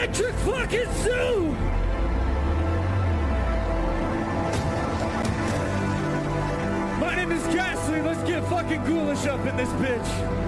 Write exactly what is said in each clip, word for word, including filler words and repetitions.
electric fucking zoo! My name is Ghastly. Let's get fucking ghoulish up in this bitch.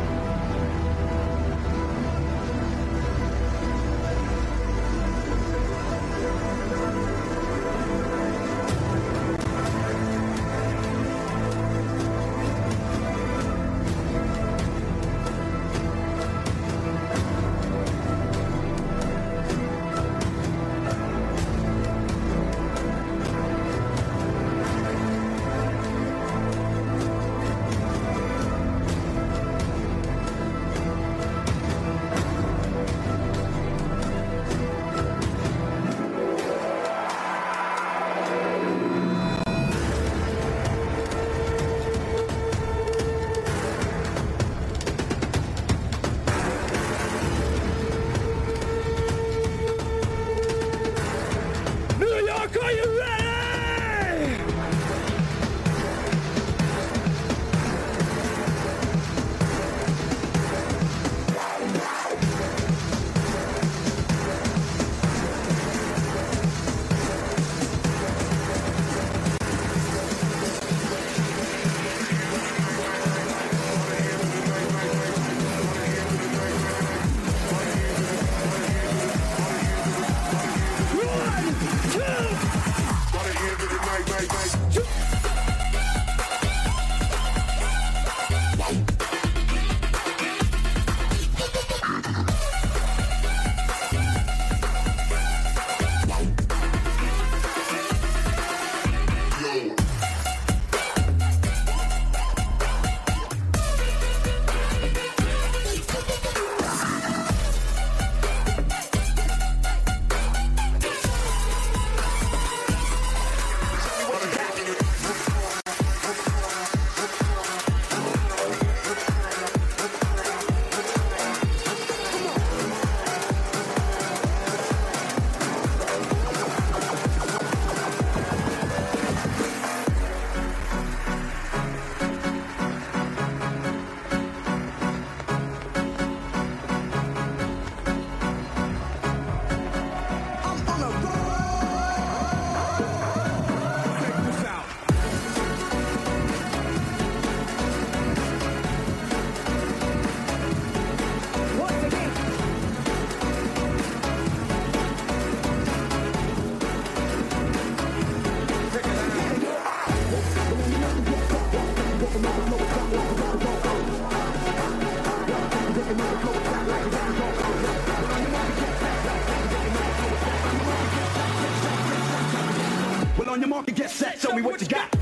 Well, on your market, get set. Show me what you got.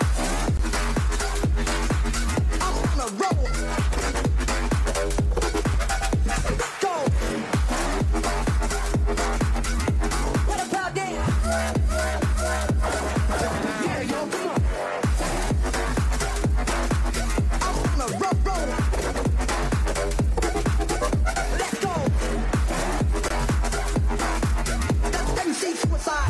I'm on a roll. Go. What about that? Yeah, yo, come on. I'm on a roll, roll. Let's go. Let me see suicide.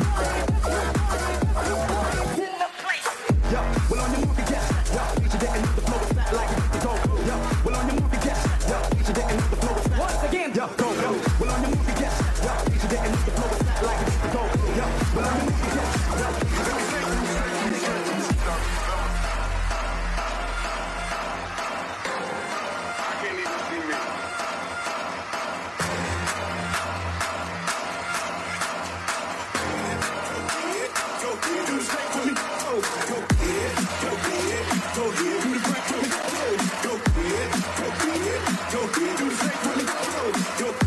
Well, on your market, yes, yo, you should didn't the flow is fat like the go, yo. Well, on your market, yes, yo, you should didn't the flow is fat. Once again, yo, go, yo. Well, on your market, yes, yo, you should didn't the flow is fat like the go, yo. Well, on your market, yes, yo, you should I can't even see me. Go, do the same for me. Go, go, yeah, go, yeah, go, yeah, do the same for me. Go, go, yeah, go, yeah, go, yeah, do the same for me. Go, go.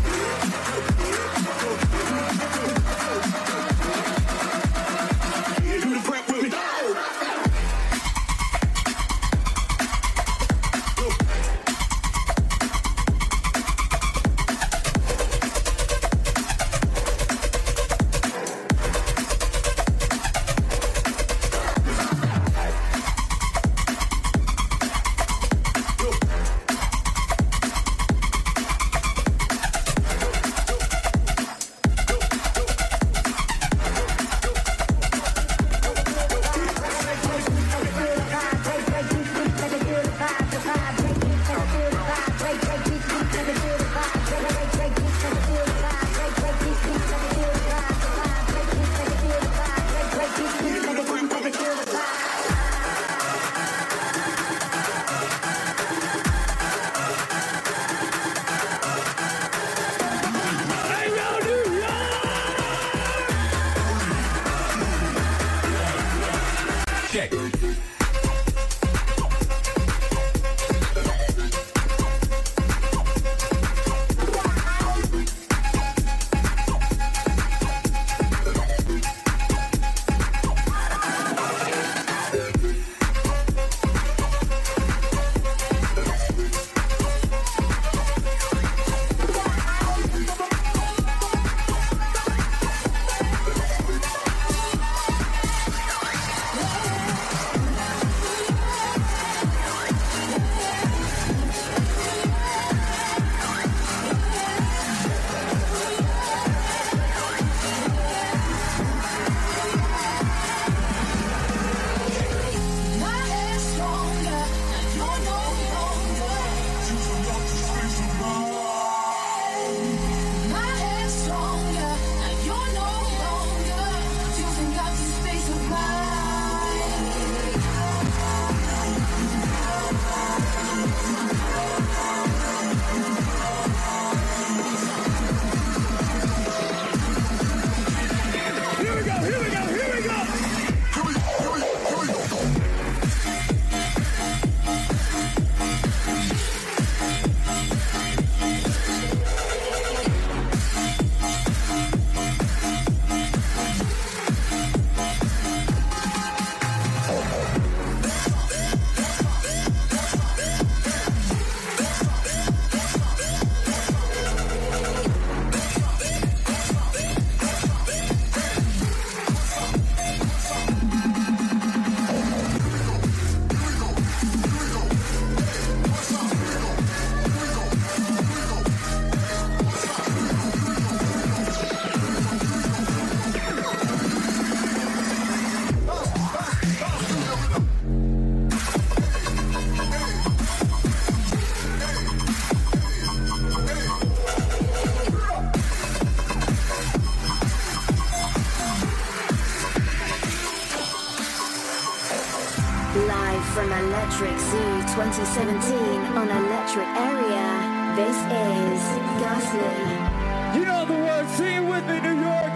Electric Zoo twenty seventeen on Electric Area. This is Ghastly. You know the words, sing it with me, New York.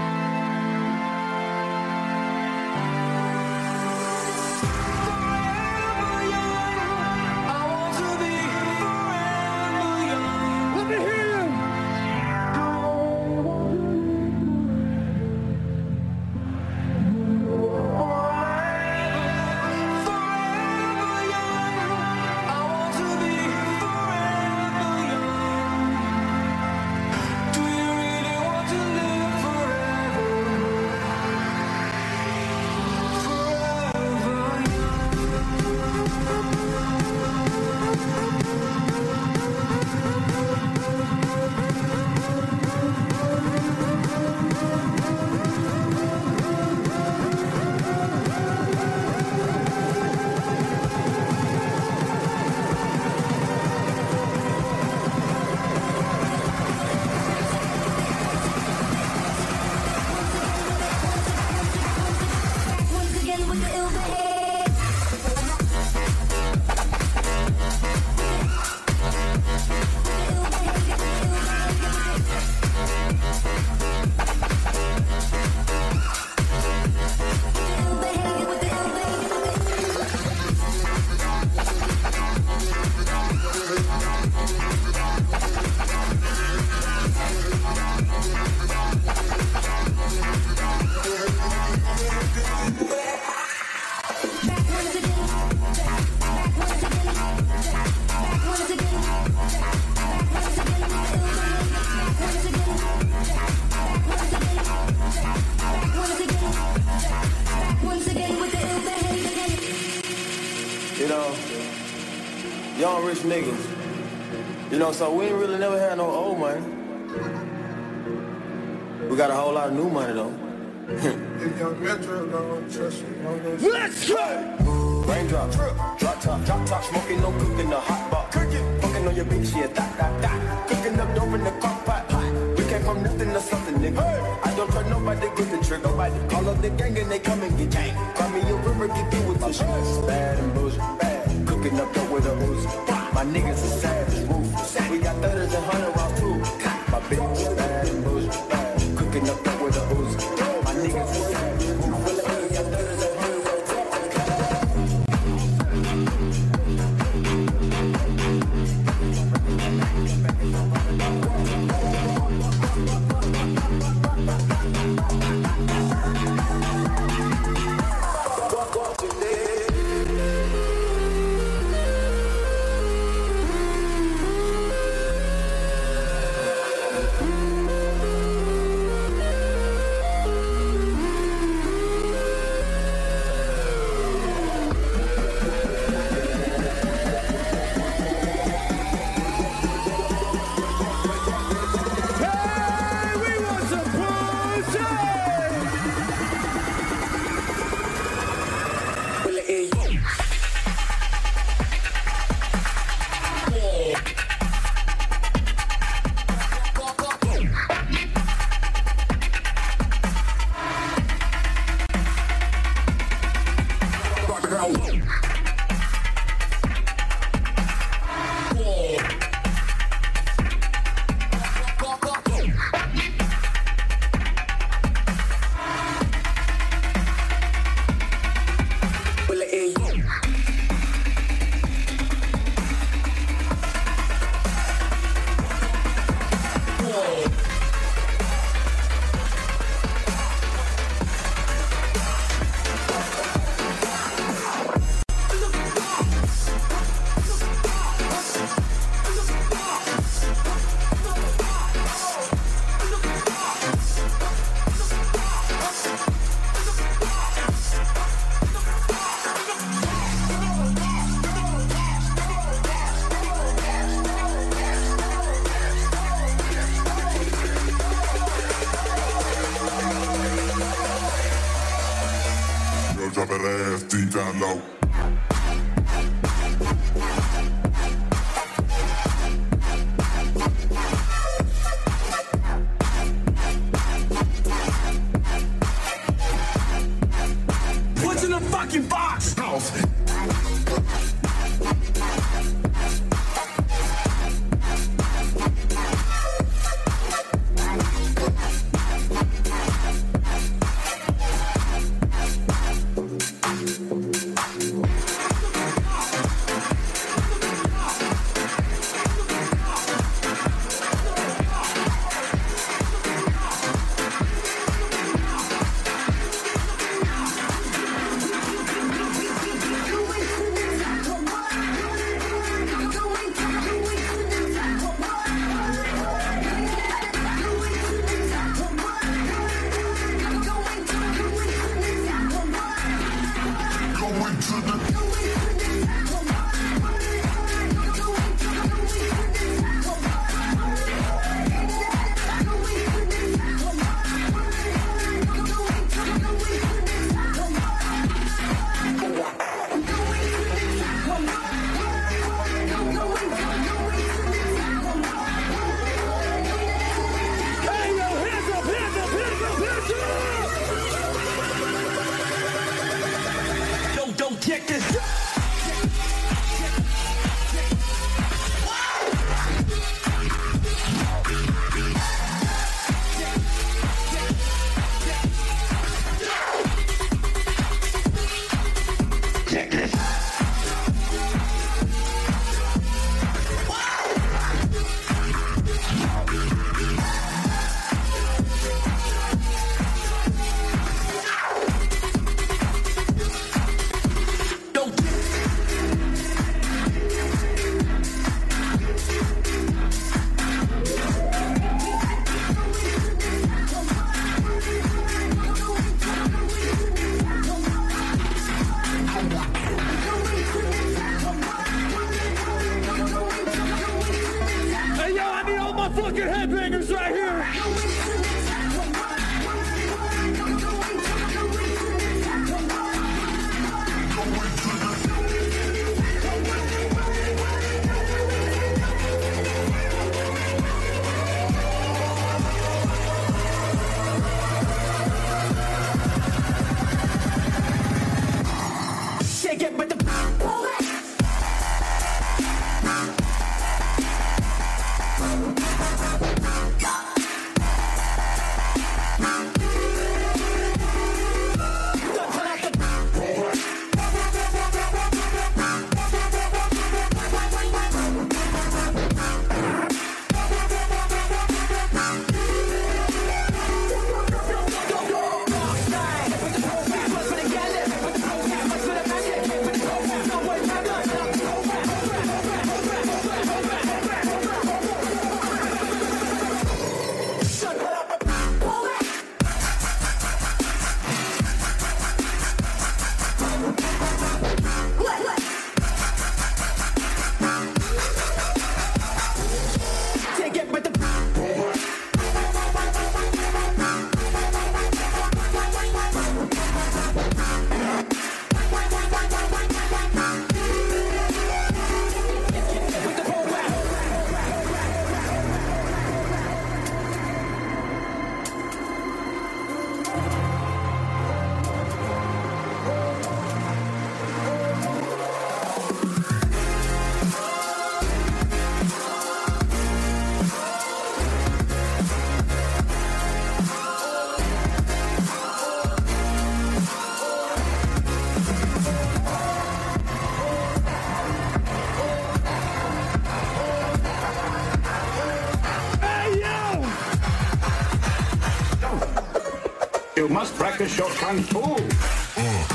Young rich niggas. You know, so we ain't really never had no old money. We got a whole lot of new money though. Let's go! Raindrop, drop top, drop top, smoking, no cooking, the hot pot. Cooking, fucking on your bitch, yeah, that, that, that. Cooking up dope in the crock pot. We came from nothing to something, nigga. Hey. I don't trust nobody, get the trigger. Nobody call up the gang and they come and get gang. Call me a river, get you with the shit. Bad and bullshit, bad. Cooking up dope with a ooze. My niggas is savage, ruthless. We got thudders and hundred rounds too. My bitch is bad and bullshit, bad. Cooking up dope with a ooze. My niggas is savage, ruthless. We got thudders and hundred rounds too. Drop that ass deep down low. What's in the fucking box? House. fucking headbangers right here. Shake it with the You must practice your kung fu. Mm.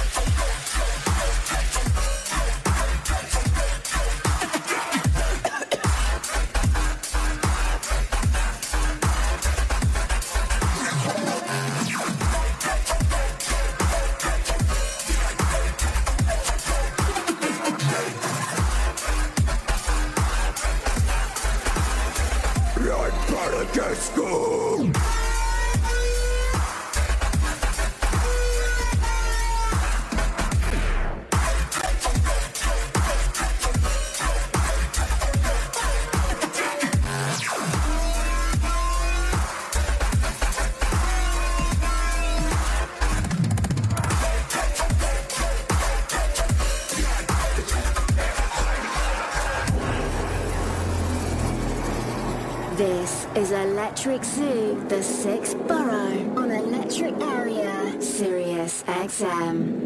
This is Electric Zoo, the sixth borough on Electric Area, Sirius X M.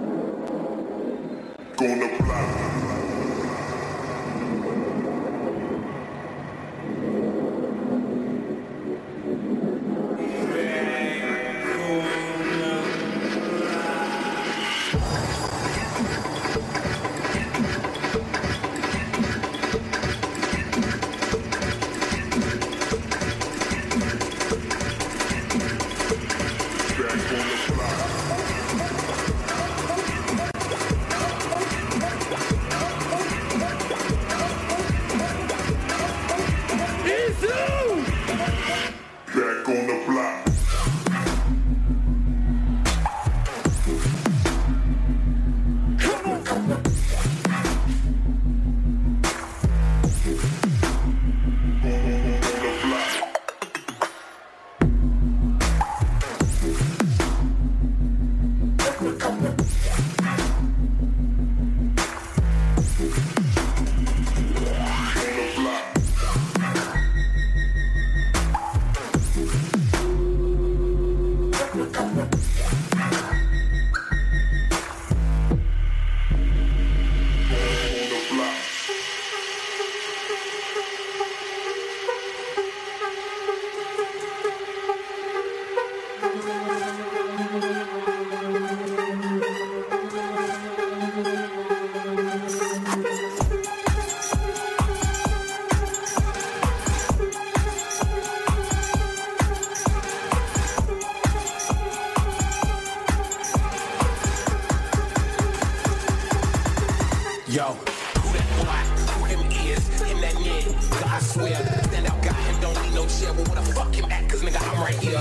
Gonna fly. Back on the block.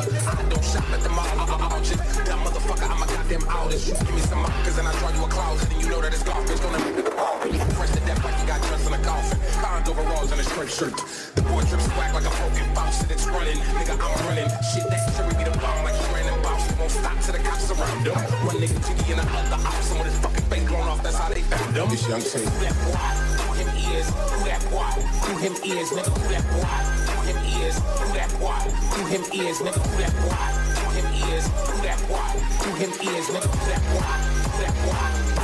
I don't shop at the mall, uh, auction. That motherfucker, I'm a goddamn artist. You give me some markers and I draw you a closet, and you know that it's golf. It's gonna make the ball. Fresh to death like you got dressed in a coffin. Bond overalls and a striped shirt. The boy trips swag like a broken faucet. It's running, nigga, I'm running. Shit, that jury be the bomb like he ran in boss. He won't stop till the cops around him. One nigga jiggy and the other ops, and with his fucking face blown off, that's how they found him. This young T. Who that boy? Who him is? Who that boy? Who him is? Nigga, who that boy? Who him is? Who that boy? Who him is? Nigga, who that boy? Who him is? Who that boy? Who him is? Nigga, who that boy? Who that boy?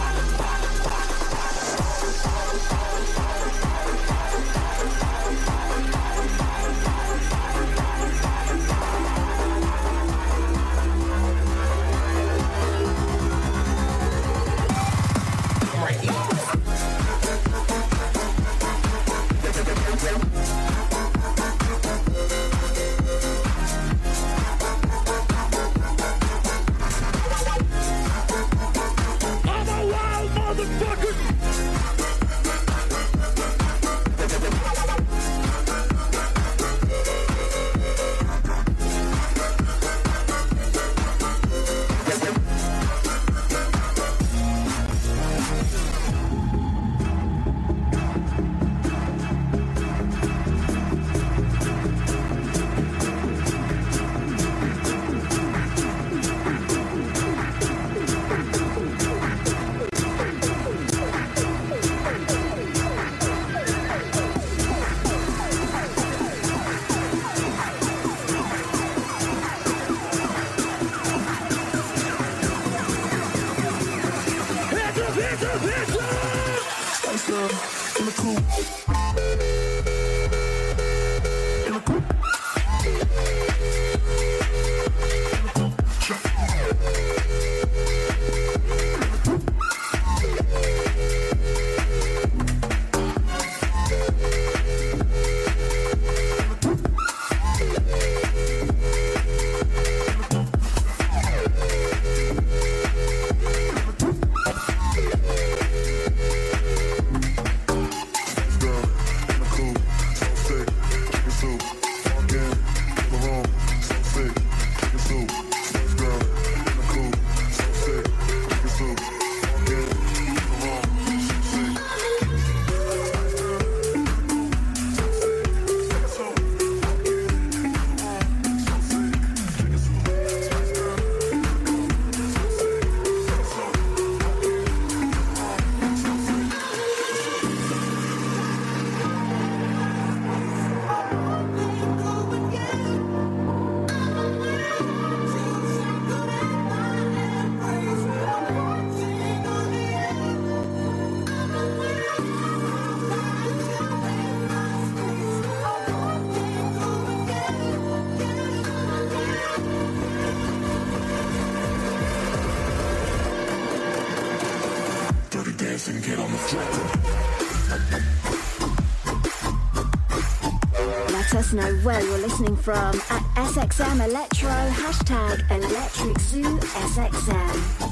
and get on the floor. Let us know where you're listening from at S X M Electro, hashtag Electric Zoo S X M.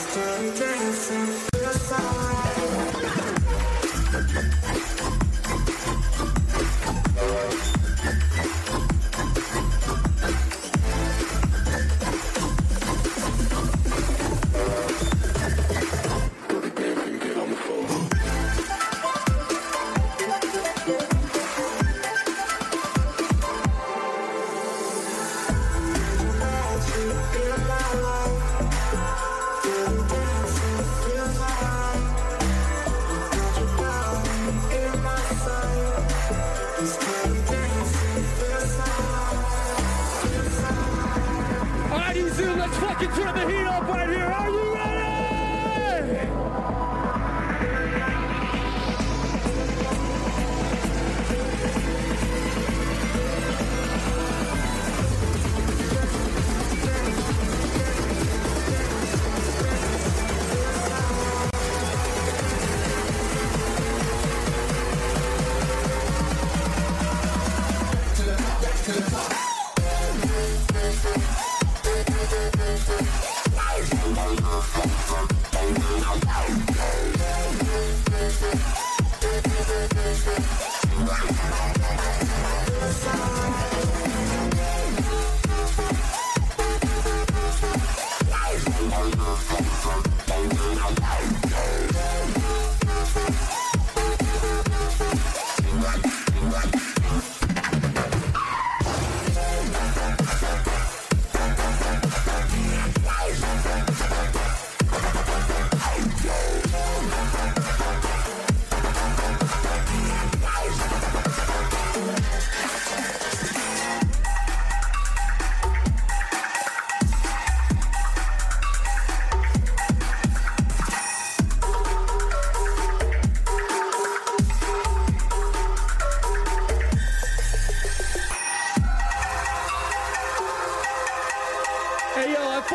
Let's fucking turn the heat up right here. Are you ready? We'll be right back.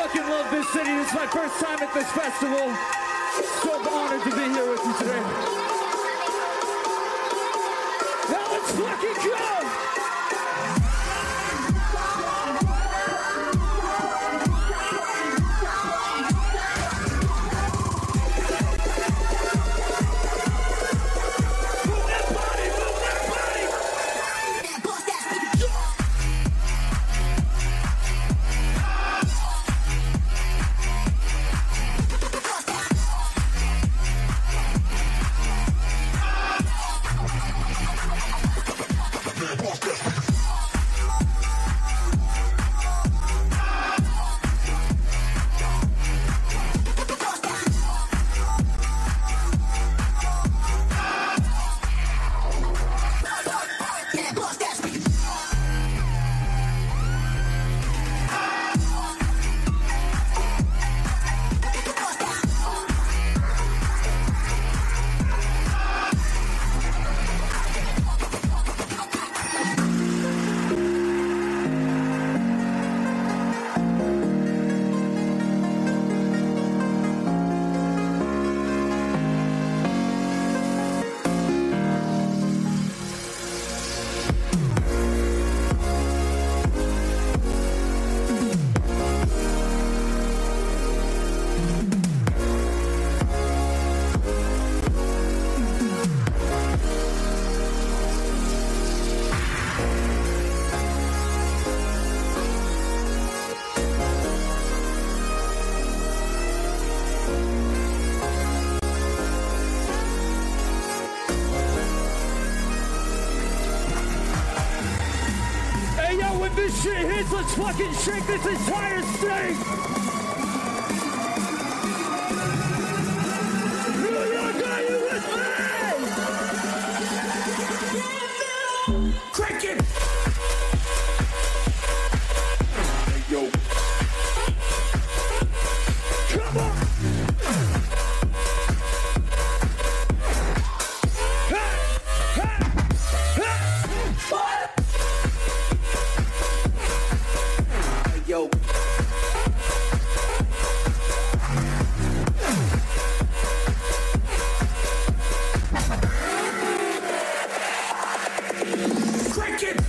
fucking love this city. This is my first time at this festival. So honored to be here with you today. Now let's fucking go! This shit hits, let's fucking shake this entire state! New York, are you with me? Crank it! Hey, yo. Come on! Yo. Crank it!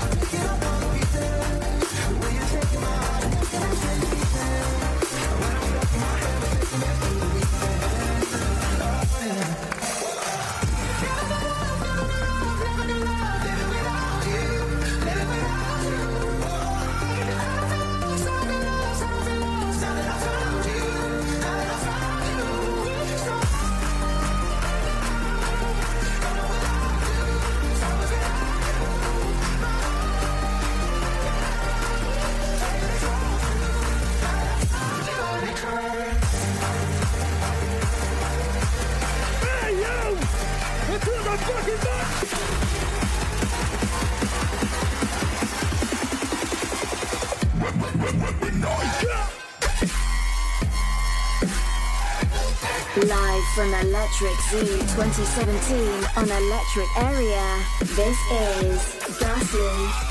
When I'm Live from Electric Zoo twenty seventeen on Electric Area, this is Ghastly.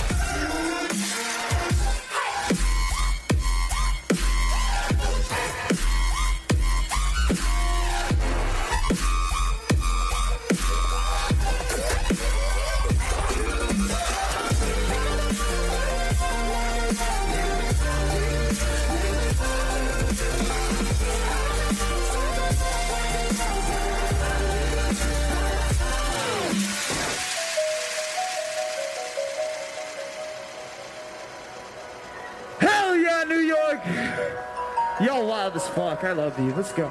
Y'all wild as fuck. I love you. Let's go.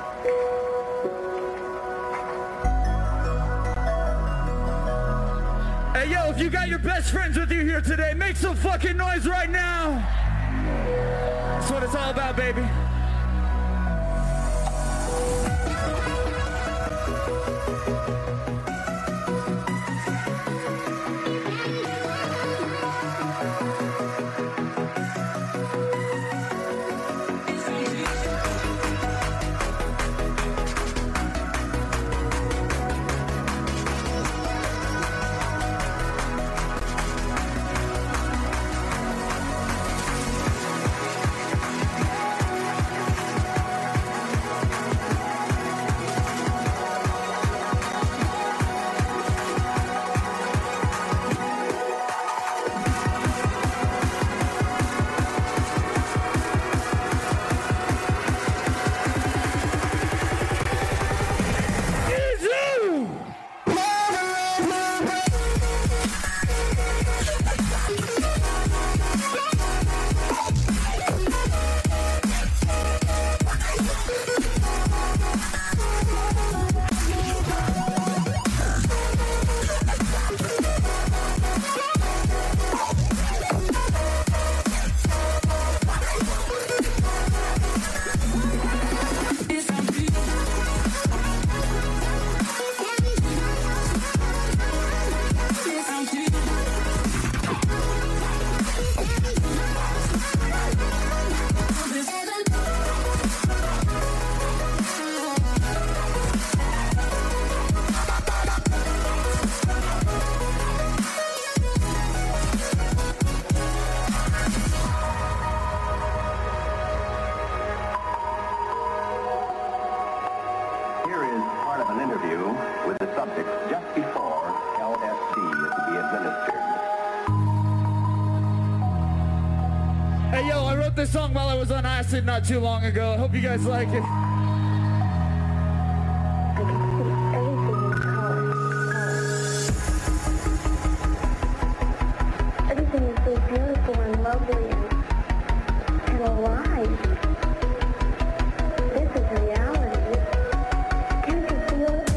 Hey, yo, if you got your best friends with you here today, make some fucking noise right now. That's what it's all about, baby. This song while I was on acid not too long ago. I hope you guys like it. Everything is so beautiful and lovely and, and alive. This is reality. Can't you feel it?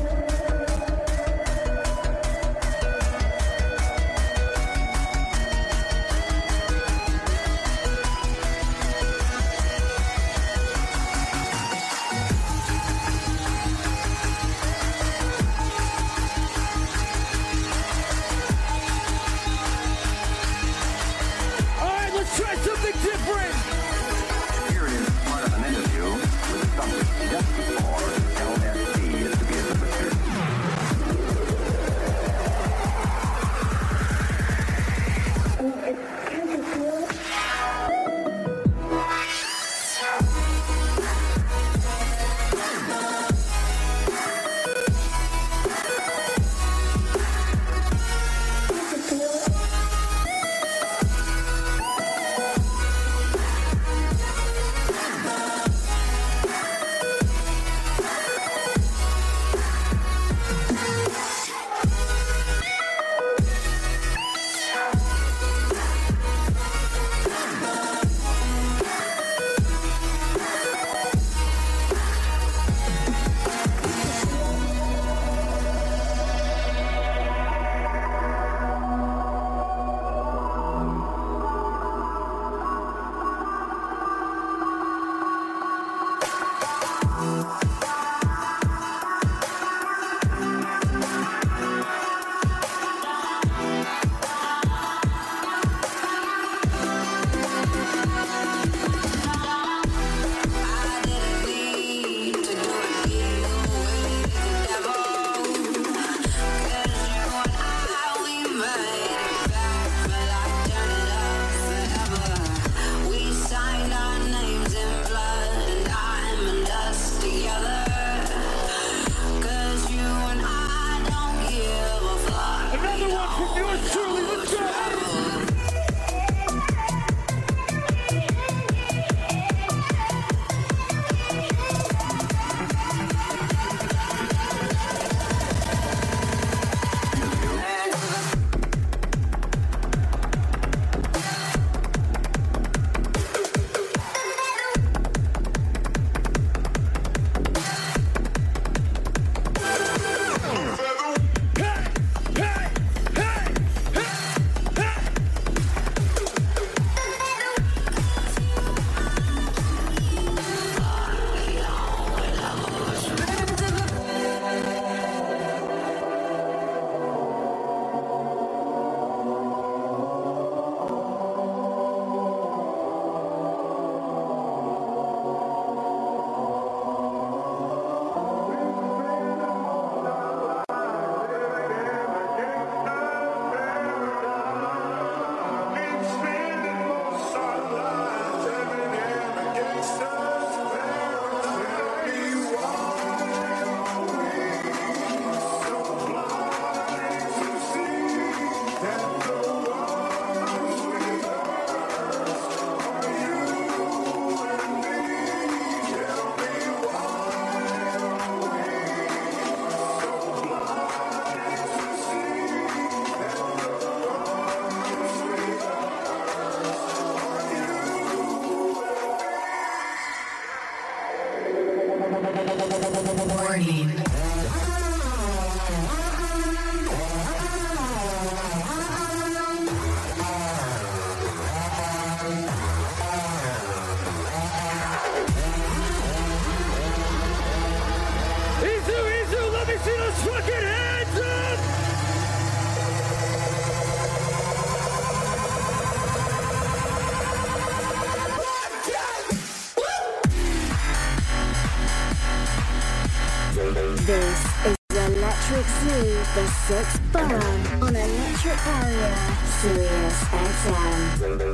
The Sixth Borough on Electric Area, Sirius X M.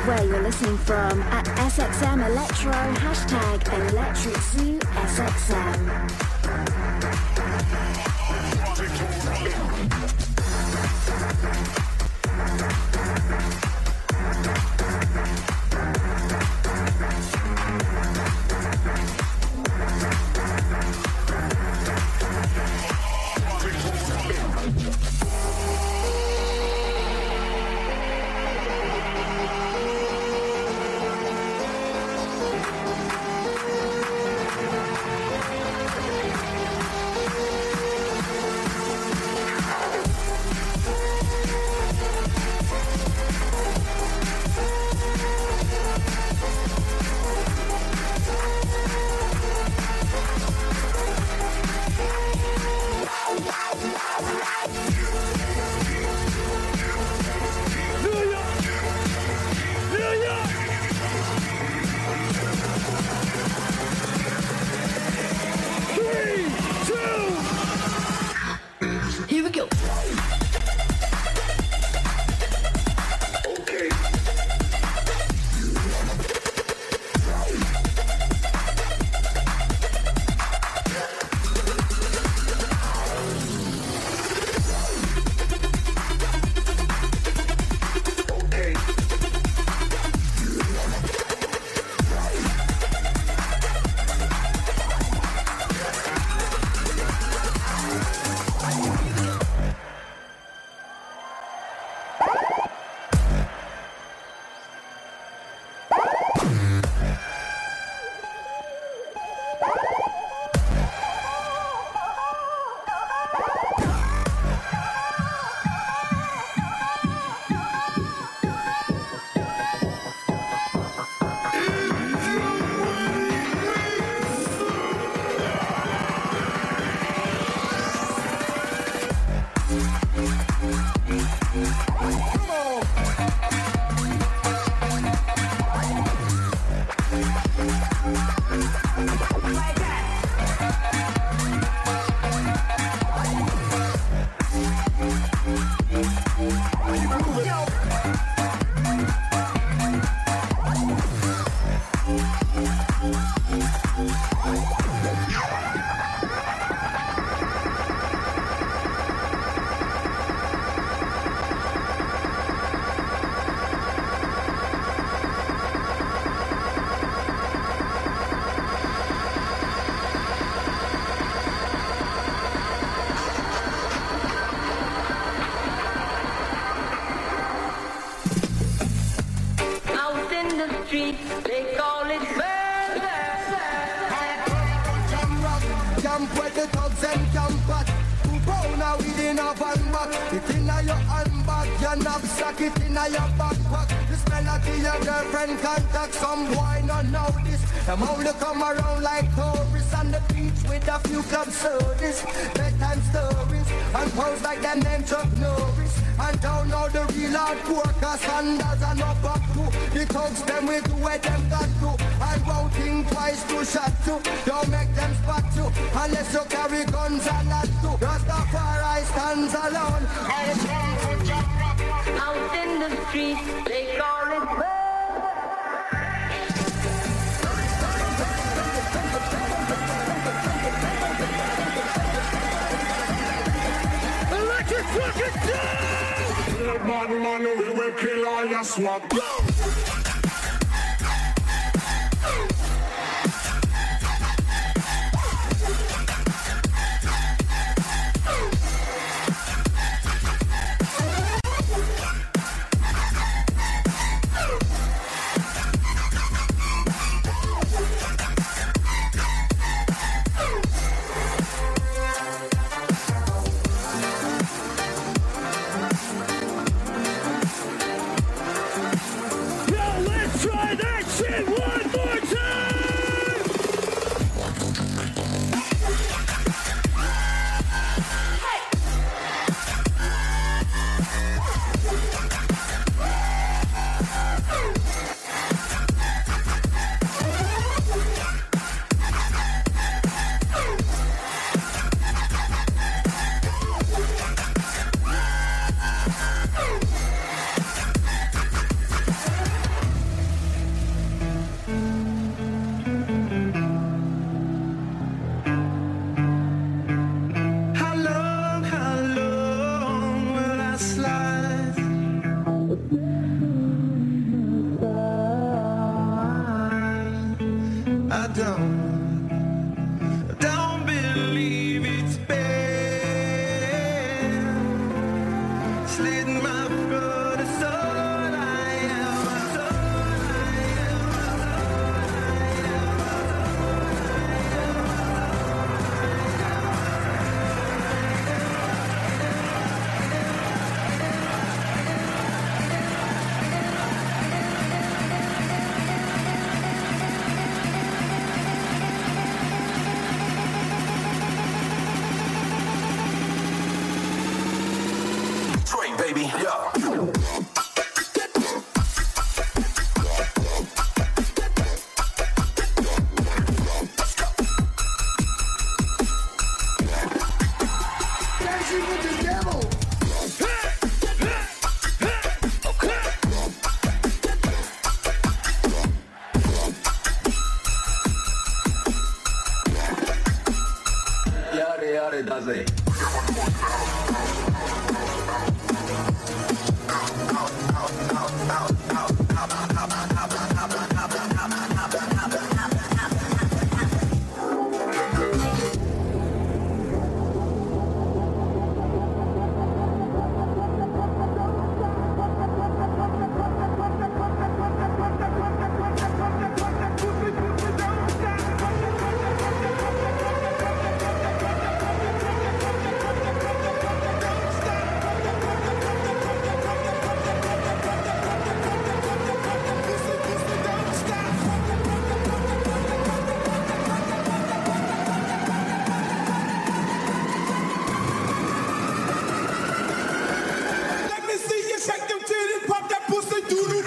where you're listening from at S X M Electro, hashtag Electric Zoo S X M. Them only come around like tourists on the beach with a few club sodas, bedtime stories, and pose like them named Chuck Norris. And don't know the real hardcore, cause sandals are not back to. The thugs them with where them got to. And won't think twice to shot to. Don't make them spot to, unless you carry guns and not to. Rastafari stands alone. Out in the streets, they call it Electric fucking Zoo! Man, man, we will kill all your swag. Yo! I don't, I don't believe it's bad. Slitting my throat is all I am. That's all I am. Detroit, baby. Yeah. Dancing with the devil. Yare yare does it. Let me see you shake them titties, pop that pussy, do the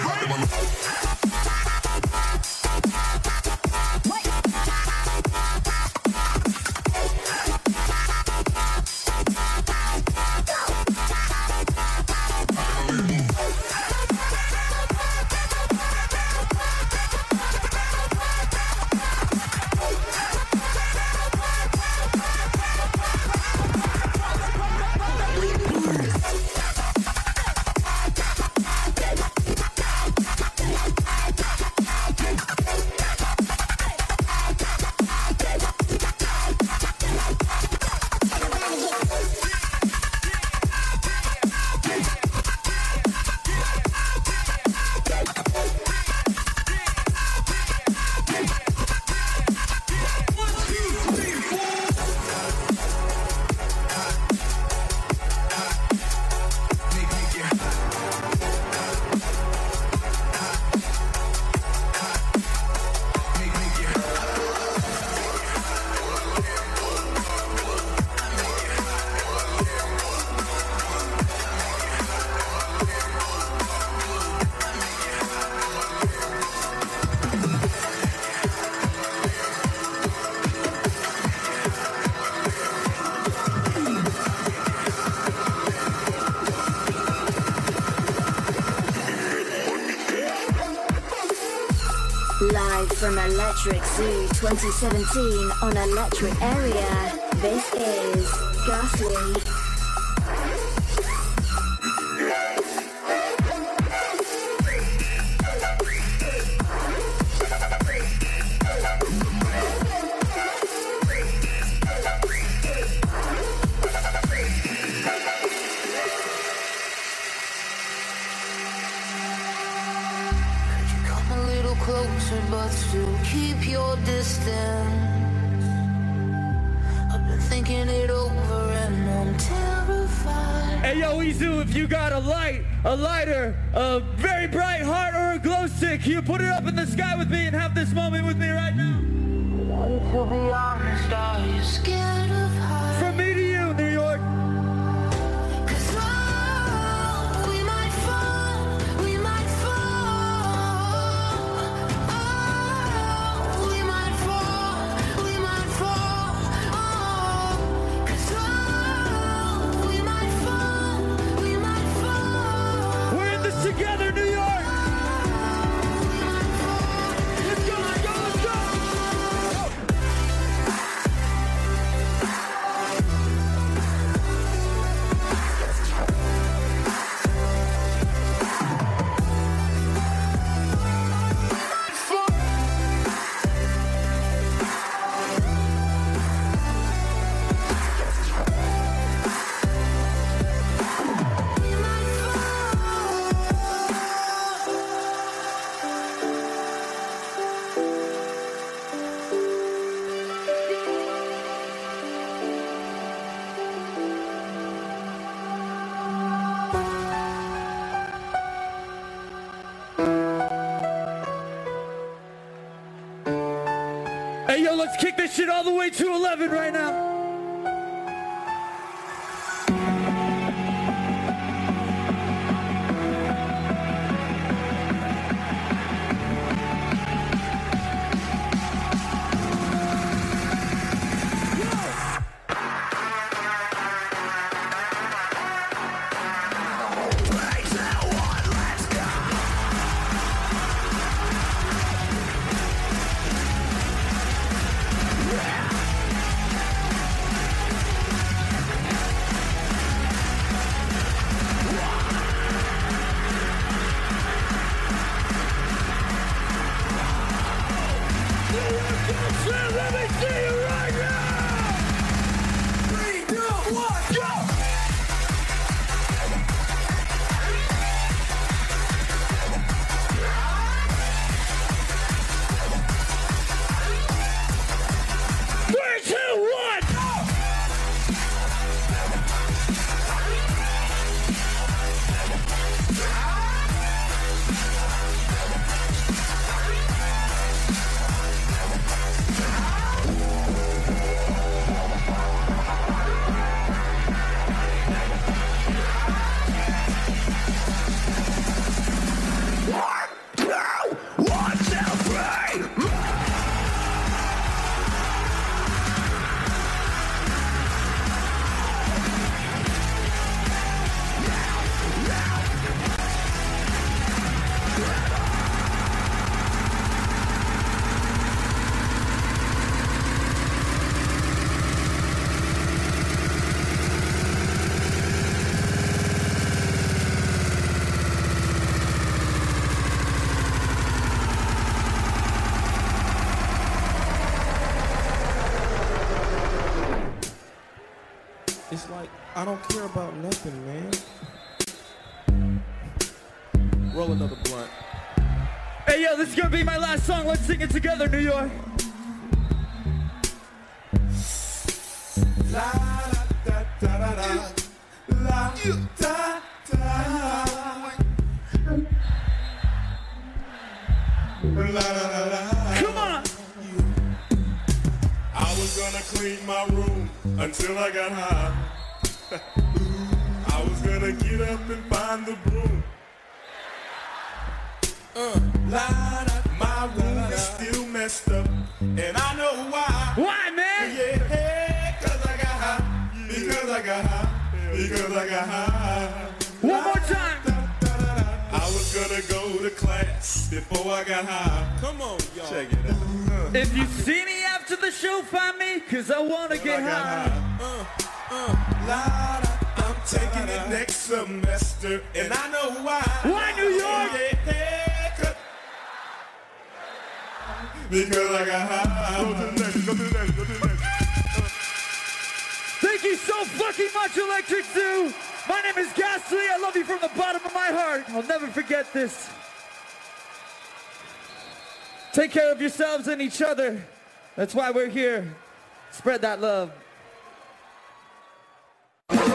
Live from Electric Zoo twenty seventeen on Electric Area, this is Ghastly. Come a little closer, but still keep your distance. I've been thinking it over and I'm terrified. Hey yo, Izu, if you got a light, a lighter, a very bright heart, or a glow stick, can you put it up in the sky with me and have this moment with me right now? To be honest, are you scared of heights? From me to you, New York. Cause oh, we might fall, we might fall. Oh, we might fall, we might fall. Oh, cause oh, we might fall, we might fall. We're in this together, New York. Let's go, let's go, let's go. Hey, yo, let's kick this shit all the way to eleven right now. Let me see you right now! Three, two, one, go! Three, two, one, go! It's like, I don't care about nothing, man. Roll another blunt. Hey, yo, this is gonna be my last song. Let's sing it together, New York. La da da da da la da da. La la la. Come on. I was gonna clean my room until I got high. I was gonna get up and find the broom. Uh, la, da, my room is still messed up, and I know why. Why, man? Yeah, cause I got high. Because I got high. Because I got high. One more time. I was gonna go to class before I got high. Come on, y'all. Check it out. Uh, if you see me after the show, find me, cause I wanna get I high. high. Uh, uh, la, da, I'm taking it next semester, and I know why. Why, New York? Yeah, cause, because I got high. Go to the next, go to the next, go to the next. Uh. Thank you so fucking much, Electric Zoo. My name is Ghastly. I love you from the bottom of my heart. I'll never forget this. Take care of yourselves and each other. That's why we're here. Spread that love.